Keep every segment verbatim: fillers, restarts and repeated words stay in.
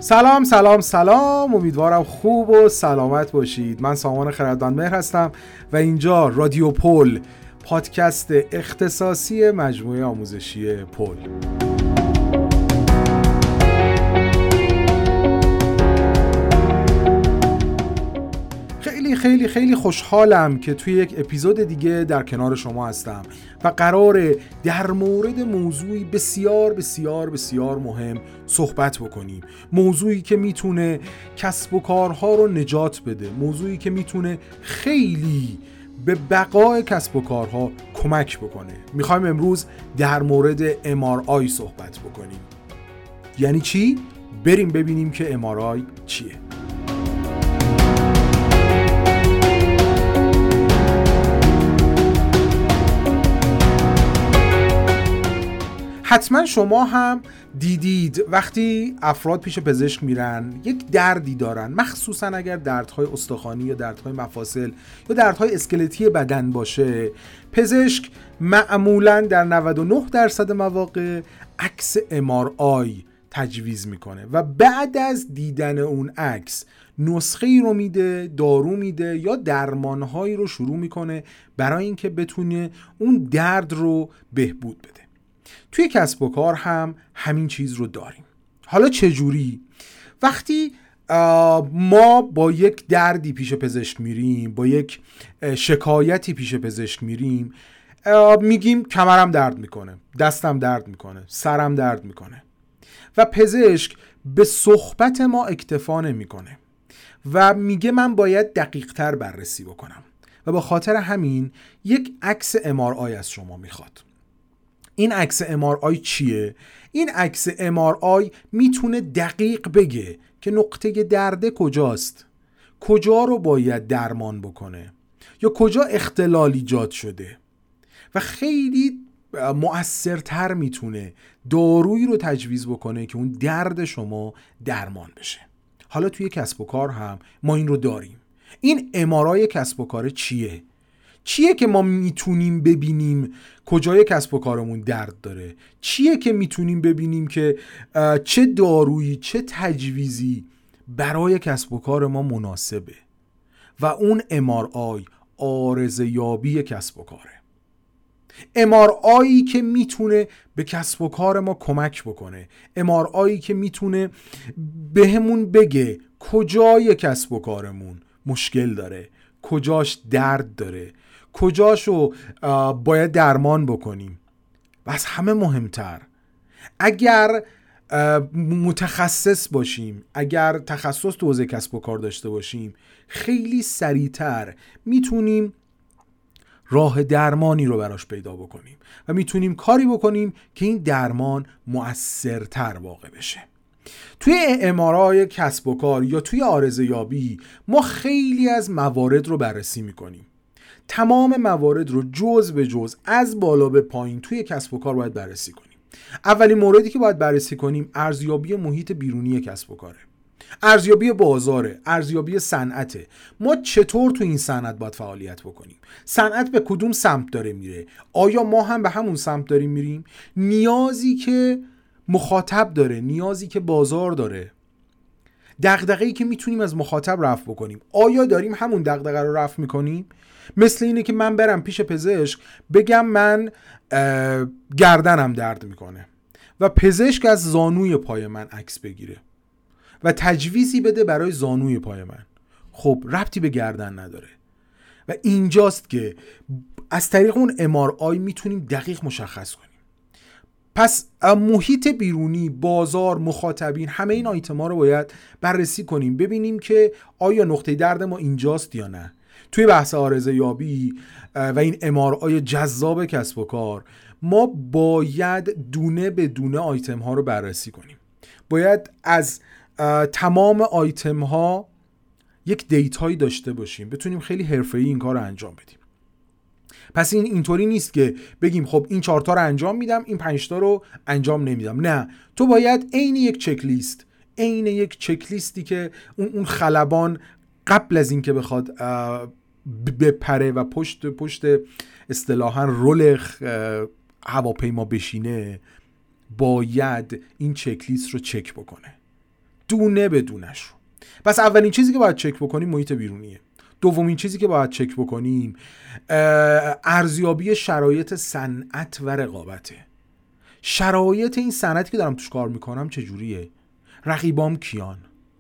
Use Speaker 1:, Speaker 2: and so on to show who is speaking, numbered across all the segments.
Speaker 1: سلام سلام سلام، امیدوارم خوب و سلامت باشید. من سامان خردمندمهر هستم و اینجا رادیو پل، پادکست اختصاصی مجموعه آموزشی پل. خیلی خیلی خیلی خوشحالم که توی یک اپیزود دیگه در کنار شما هستم و قراره در مورد موضوعی بسیار بسیار بسیار مهم صحبت بکنیم. موضوعی که میتونه کسب و کارها رو نجات بده، موضوعی که میتونه خیلی به بقای کسب و کارها کمک بکنه. میخوایم امروز در مورد ام آر آی صحبت بکنیم. یعنی چی؟ بریم ببینیم که ام آر آی چیه. حتما شما هم دیدید وقتی افراد پیش پزشک میرن یک دردی دارن، مخصوصا اگر دردهای استخوانی یا دردهای مفاصل یا دردهای اسکلتی بدن باشه، پزشک معمولا در نود و نه درصد مواقع عکس ام آر آی تجویز میکنه و بعد از دیدن اون عکس نسخه ای رو میده، دارو میده یا درمانهایی رو شروع میکنه برای اینکه بتونه اون درد رو بهبود بده. توی کسب و کار هم همین چیز رو داریم. حالا چجوری؟ وقتی ما با یک دردی پیش پزشک میریم، با یک شکایتی پیش پزشک میریم، میگیم کمرم درد میکنه، دستم درد میکنه، سرم درد میکنه و پزشک به صحبت ما اکتفا نمیکنه و میگه من باید دقیق تر بررسی بکنم و به خاطر همین یک عکس ام آر آی از شما میخواد. این عکس ام آر آی چیه؟ این عکس ام آر آی میتونه دقیق بگه که نقطه درد کجاست، کجا رو باید درمان بکنه یا کجا اختلال ایجاد شده و خیلی مؤثرتر میتونه دارویی رو تجویز بکنه که اون درد شما درمان بشه. حالا توی کسب و کار هم ما این رو داریم. این ام آر آی کسب و کار چیه؟ چیه که ما میتونیم ببینیم کجای کسب و کارمون درد داره؟ چیه که میتونیم ببینیم که چه دارویی، چه تجویزی برای کسب و کار ما مناسبه؟ و اون ام آر آی عارضه یابی کسب و کاره. ام آر آی که میتونه به کسب و کار ما کمک بکنه، ام آر آی که میتونه بهمون بگه کجای کسب و کارمون مشکل داره، کجاش درد داره، کجاشو باید درمان بکنیم. و از همه مهمتر، اگر متخصص باشیم، اگر تخصص تو حوزه کسب و کار داشته باشیم، خیلی سریعتر میتونیم راه درمانی رو براش پیدا بکنیم و میتونیم کاری بکنیم که این درمان مؤثرتر واقع بشه. توی ام آر آی کسب و کار یا توی عارضه یابی ما خیلی از موارد رو بررسی میکنیم. تمام موارد رو جز به جز از بالا به پایین توی کسب و کار باید بررسی کنیم. اولین موردی که باید بررسی کنیم ارزیابی محیط بیرونی کسب و کاره، ارزیابی بازاره، ارزیابی صنعته. ما چطور تو این صنعت باید فعالیت بکنیم؟ صنعت به کدوم سمت داره میره؟ آیا ما هم به همون سمت داریم میریم؟ نیازی که مخاطب داره، نیازی که بازار داره، دغدغه‌ای که میتونیم از مخاطب رفع بکنیم، آیا داریم همون دغدغه رو رفع میکنیم؟ مثل اینه که من برم پیش پزشک بگم من گردنم درد میکنه و پزشک از زانوی پای من عکس بگیره و تجویزی بده برای زانوی پای من. خب ربطی به گردن نداره و اینجاست که از طریق اون ام آر آی میتونیم دقیق مشخص کنیم. پس محیط بیرونی، بازار، مخاطبین، همه این آیتما رو باید بررسی کنیم، ببینیم که آیا نقطه درد ما اینجاست یا نه. توی بحث عارضه یابی و این ام آر آی جذاب کسب و کار ما باید دونه به دونه آیتم ها رو بررسی کنیم. باید از تمام آیتم ها یک دیتایی داشته باشیم، بتونیم خیلی حرفه‌ای این کار رو انجام بدیم. پس این اینطوری نیست که بگیم خب این چهار تا رو انجام میدم، این پنج تا رو انجام نمیدم. نه، تو باید عین یک چک لیست، عین یک چک لیستی که اون اون خلبان قبل از این که بخواد بپره و پشت پشت اصطلاحاً رول هواپیما بشینه، باید این چک لیست رو چک بکنه. دونه به دونش رو. پس اولین چیزی که باید چک بکنیم محیط بیرونیه. دومین چیزی که باید چک بکنیم ارزیابی شرایط صنعت و رقابته. شرایط این صنعتی که دارم توش کار میکنم چجوریه؟ رقیبام کیان؟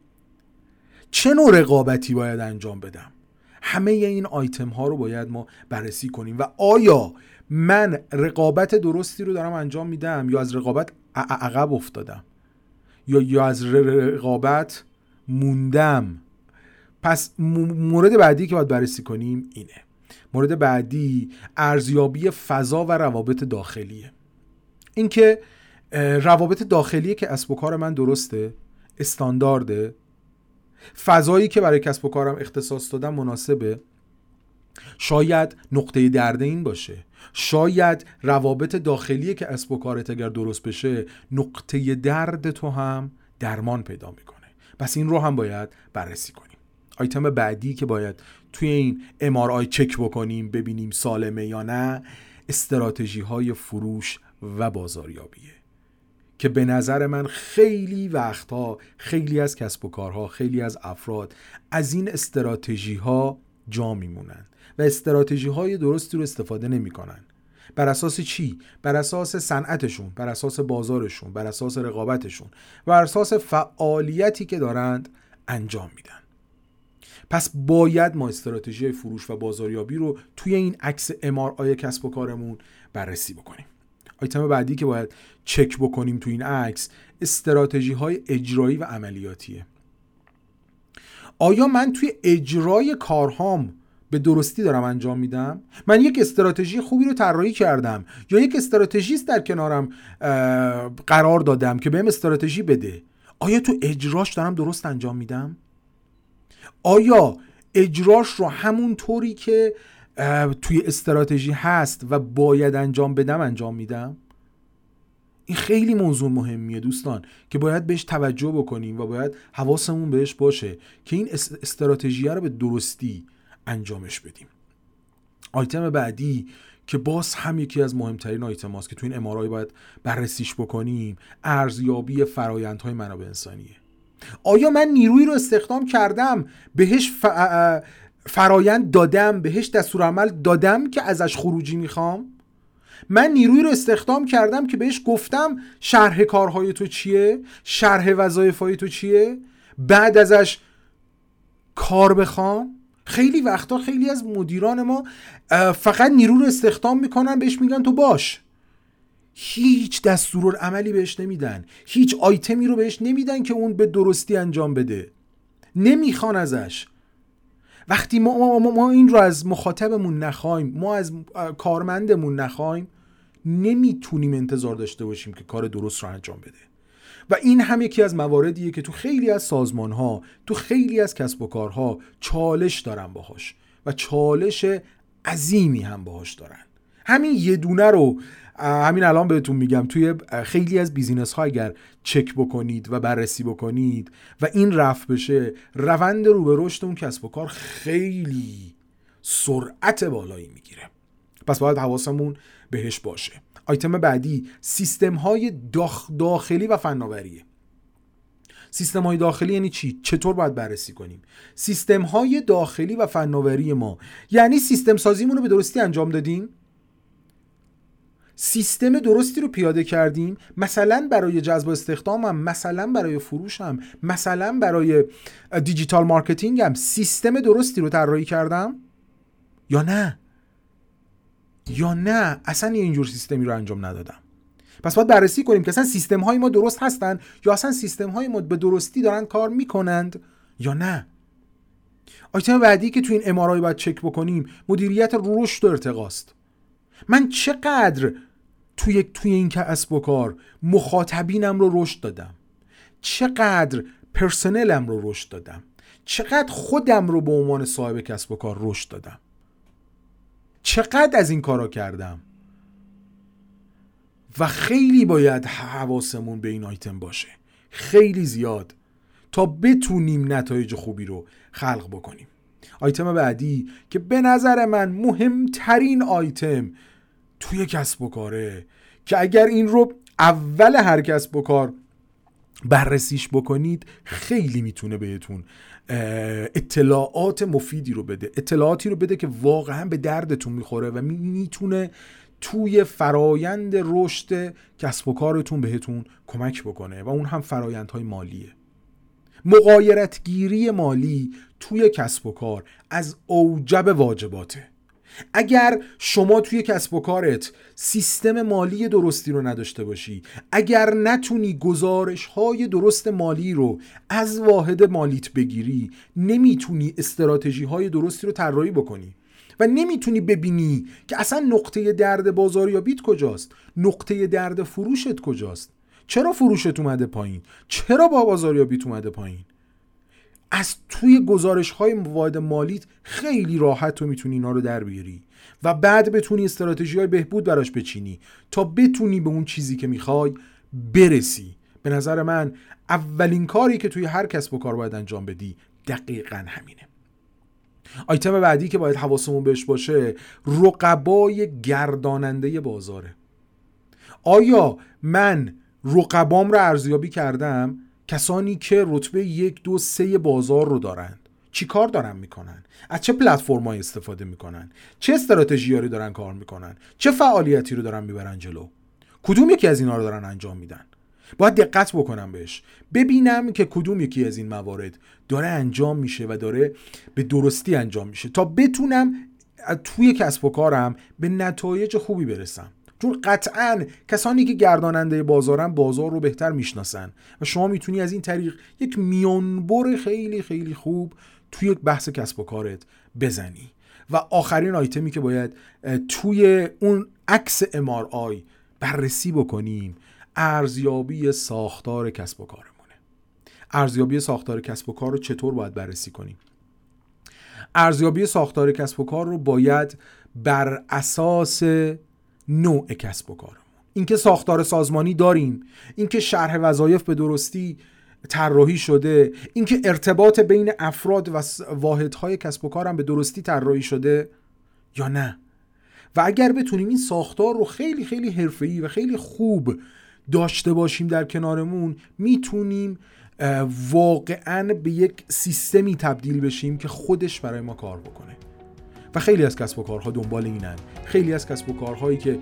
Speaker 1: چه نوع رقابتی باید انجام بدم؟ همه این آیتم ها رو باید ما بررسی کنیم و آیا من رقابت درستی رو دارم انجام میدم یا از رقابت عقب افتادم یا یا از رقابت موندم. پس مورد بعدی که باید بررسی کنیم اینه. مورد بعدی ارزیابی فضا و روابط داخلیه. اینکه روابط داخلیه که کسب و کار من درسته، استاندارده، فضایی که برای کسب و کارم اختصاص دادم مناسبه. شاید نقطه درد این باشه، شاید روابط داخلیه که کسب و کارت اگر درست بشه نقطه درد تو هم درمان پیدا میکنه. پس این رو هم باید بررسی کنیم. آیتم بعدی که باید توی این ام آر آی چک بکنیم ببینیم سالمه یا نه، استراتژی های فروش و بازاریابیه که به نظر من خیلی وقتها خیلی از کسب و کارها، خیلی از افراد از این استراتژی ها جا میمونن و استراتژی های درستی رو استفاده نمی کنن. بر اساس چی؟ بر اساس صنعتشون، بر اساس بازارشون، بر اساس رقابتشون، بر اساس فعالیتی که دارند انجام میدن. پس باید ما استراتژی فروش و بازاریابی رو توی این عکس ام آر آی کسب و کارمون بررسی بکنیم. آیتم بعدی که باید چک بکنیم توی این عکس استراتژی های اجرایی و عملیاتیه. آیا من توی اجرای کارهام به درستی دارم انجام میدم؟ من یک استراتژی خوبی رو طراحی کردم یا یک استراتژیست در کنارم قرار دادم که بهم استراتژی بده، آیا تو اجراش دارم درست انجام میدم؟ آیا اجراش رو همون طوری که توی استراتژی هست و باید انجام بدم انجام میدم؟ این خیلی موضوع مهمیه دوستان که باید بهش توجه بکنیم و باید حواسمون بهش باشه که این استراتژی رو به درستی انجامش بدیم. آیتم بعدی که باز هم یکی از مهمترین آیتم هاست که توی این ام آر آی باید بررسیش بکنیم ارزیابی فرآیندهای منابع انسانیه. آیا من نیرویی رو استخدام کردم، بهش ف... فرایند دادم، بهش دستورالعمل دادم که ازش خروجی میخوام؟ من نیرویی رو استخدام کردم که بهش گفتم شرح کارهای تو چیه، شرح وظایفهای تو چیه، بعد ازش کار بخوام؟ خیلی وقتا خیلی از مدیران ما فقط نیرو رو استخدام میکنن، بهش میگن تو باش، هیچ دستورالعملی بهش نمیدن، هیچ آیتمی رو بهش نمیدن که اون به درستی انجام بده، نمیخوان ازش. وقتی ما, ما, ما این رو از مخاطبمون نخوایم، ما از کارمندمون نخوایم، نمیتونیم انتظار داشته باشیم که کار درست رو انجام بده. و این هم یکی از مواردیه که تو خیلی از سازمان‌ها، تو خیلی از کسب و کارها چالش دارن باهاش و چالش عظیمی هم باهاش دارن. همین یه دونه رو همین الان بهتون میگم توی خیلی از بیزینس ها اگر چک بکنید و بررسی بکنید و این رفع بشه، روند رو به رشد اون کسب و کار خیلی سرعت بالایی میگیره. پس باید حواسمون بهش باشه. آیتم بعدی سیستم های داخ داخلی و فناوریه. سیستم های داخلی یعنی چی؟ چطور باید بررسی کنیم؟ سیستم های داخلی و فناوری ما یعنی سیستم سازیمون رو به درستی انجام دادیم، سیستم درستی رو پیاده کردیم، مثلا برای جذب استخدامم، مثلا برای فروشم، مثلا برای دیجیتال مارکتینگم سیستم درستی رو طراحی کردم یا نه یا نه اصلا اینجور سیستمی رو انجام ندادم. پس باید بررسی کنیم که اصلا سیستم های ما درست هستن یا اصلا سیستم های ما به درستی دارن کار میکنند یا نه. آیتم بعدی که تو این ام آر آی باید چک بکنیم مدیریت رشد و ارتقاست. من چقدر توی توی این کسب و کار مخاطبینم رو رشد دادم، چقدر پرسنلم رو رشد دادم، چقدر خودم رو به عنوان صاحب کسب و کار رشد دادم، چقدر از این کارا کردم. و خیلی باید حواسمون به این آیتم باشه، خیلی زیاد، تا بتونیم نتایج خوبی رو خلق بکنیم. آیتم بعدی که به نظر من مهمترین آیتم توی کسب و کاره، که اگر این رو اول هر کسب و کار بررسیش بکنید خیلی میتونه بهتون اطلاعات مفیدی رو بده، اطلاعاتی رو بده که واقعا به دردتون میخوره و میتونه توی فرایند رشد کسب و کارتون بهتون کمک بکنه و اون هم فرایندهای مالیه. مغایرتگیری مالی توی کسب و کار از اوجب واجباته. اگر شما توی کسب و کارت سیستم مالی درستی رو نداشته باشی، اگر نتونی گزارش‌های درست مالی رو از واحد مالیت بگیری، نمیتونی استراتژی‌های درستی رو طراحی بکنی و نمیتونی ببینی که اصلا نقطه درد بازاریابیت کجاست، نقطه درد فروشت کجاست، چرا فروشت اومده پایین، چرا با بازاریابیت اومده پایین. از توی گزارش‌های واحد مالیت خیلی راحت تو میتونی اینا رو در بیاری و بعد بتونی استراتژی‌های بهبود براش بچینی تا بتونی به اون چیزی که میخوای برسی. به نظر من اولین کاری که توی هر کسب و کار باید انجام بدی دقیقاً همینه. آیتم بعدی که باید حواسمون بهش باشه رقبای گرداننده بازاره. آیا من رقبام رو ارزیابی کردم؟ کسانی که رتبه یک دو سه بازار رو دارن چی کار دارن میکنن؟ از چه پلتفرمایی استفاده میکنن؟ چه استراتژیایی دارن کار میکنن؟ چه فعالیتی رو دارن میبرن جلو؟ کدوم یکی از اینا رو دارن انجام میدن؟ باید دقت بکنم بهش، ببینم که کدوم یکی از این موارد داره انجام میشه و داره به درستی انجام میشه تا بتونم توی کسب و کارم به نتایج خوبی برسم. چون قطعاً کسانی که گرداننده بازارن بازار رو بهتر میشناسن و شما میتونی از این طریق یک میانبر خیلی خیلی خوب توی یک بحث کسب و کارت بزنی. و آخرین آیتمی که باید توی اون عکس ام آر آی بررسی بکنیم ارزیابی ساختار کسب و کارمونه. ارزیابی ساختار کسب و کار رو چطور باید بررسی کنیم؟ ارزیابی ساختار کسب و کار رو باید بر اساس نوع کسب و کارمون، اینکه ساختار سازمانی داریم، اینکه شرح وظایف به درستی طراحی شده، اینکه ارتباط بین افراد و واحدهای کسب و کارم به درستی طراحی شده یا نه. و اگر بتونیم این ساختار رو خیلی خیلی حرفه‌ای و خیلی خوب داشته باشیم در کنارمون، میتونیم واقعاً به یک سیستمی تبدیل بشیم که خودش برای ما کار بکنه. و خیلی از کسب و کارها دنبال اینن. خیلی از کسب و کارهایی که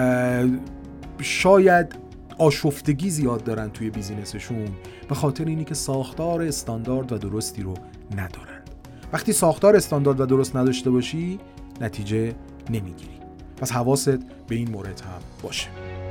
Speaker 1: شاید آشفتگی زیاد دارن توی بیزینسشون به خاطر اینی که ساختار استاندارد و درستی رو ندارن. وقتی ساختار استاندارد و درست نداشته باشی نتیجه نمیگیری. پس حواست به این مورد هم باشه.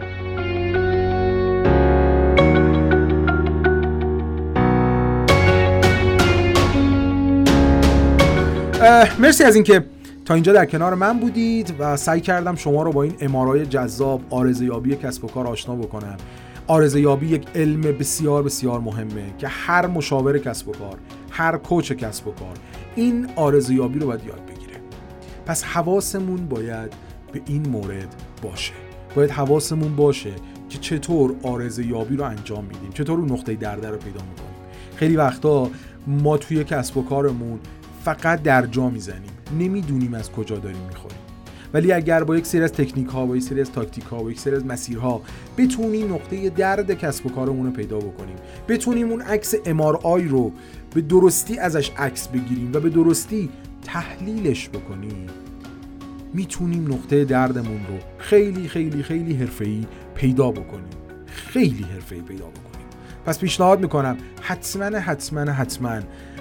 Speaker 1: مرسی از اینکه تا اینجا در کنار من بودید و سعی کردم شما رو با این ام آر آی جذاب عارضه‌یابی کسب و کار آشنا بکنم. عارضه‌یابی یک علم بسیار بسیار مهمه که هر مشاور کسب و کار، هر کوچ کسب و کار این عارضه‌یابی رو باید یاد بگیره. پس حواسمون باید به این مورد باشه. باید حواسمون باشه که چطور عارضه‌یابی رو انجام میدیم، چطور اون نقطه درد رو پیدا می‌کنیم. خیلی وقتا ما توی کسب و کارمون فقط در جا میزنیم، نمیدونیم از کجا داریم میخوریم. ولی اگر با یک سری از تکنیک ها، با یک سری از تاکتیک ها، با یک سری از مسیرها بتونیم نقطه درد کسب و کارمون رو پیدا بکنیم، بتونیم اون عکس ام آر آی رو به درستی ازش عکس بگیریم و به درستی تحلیلش بکنیم، میتونیم نقطه دردمون رو خیلی خیلی خیلی حرفه‌ای پیدا بکنیم. خیلی حرفه‌ای پیدا بکنیم. پس پیشنهاد میکنم حتما حتما حتما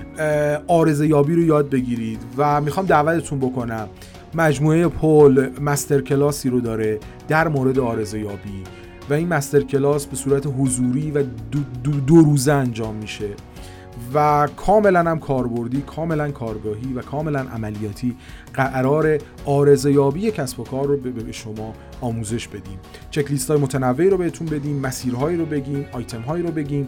Speaker 1: عارضه‌یابی رو یاد بگیرید و میخوام دعوتتون بکنم. مجموعه پل مستر کلاسی رو داره در مورد عارضه‌یابی و این مستر کلاس به صورت حضوری و دو, دو, دو روزه انجام میشه و کاملا هم کاربردی، کاملا کارگاهی و کاملا عملیاتی قرار عارضه‌یابی کسب و کار رو به شما آموزش بدیم. چک لیست های متنوعی رو بهتون بدیم، مسیرهایی رو بگیم، آیتم هایی رو بگیم،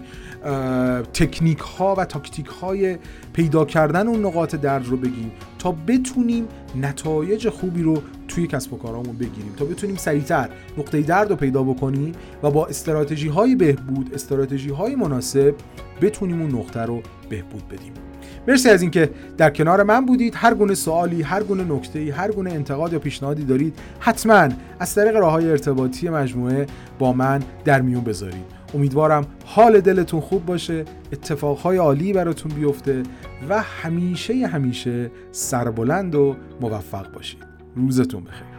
Speaker 1: تکنیک ها و تاکتیک های پیدا کردن اون نقاط درد رو بگیم تا بتونیم نتایج خوبی رو توی کسب و کارامون بگیریم، تا بتونیم سریعتر نقطه درد رو پیدا بکنیم و با استراتژی های بهبود، استراتژی های مناسب بتونیم اون نقطه رو بهبود بدیم. مرسی از اینکه در کنار من بودید. هر گونه سوالی، هر گونه نکته‌ای، هر گونه انتقاد یا پیشنهادی دارید حتما از طریق راه‌های ارتباطی مجموعه با من در میون بذارید. امیدوارم حال دلتون خوب باشه، اتفاقهای عالی براتون بیفته و همیشه همیشه سربلند و موفق باشید. روزتون بخیر.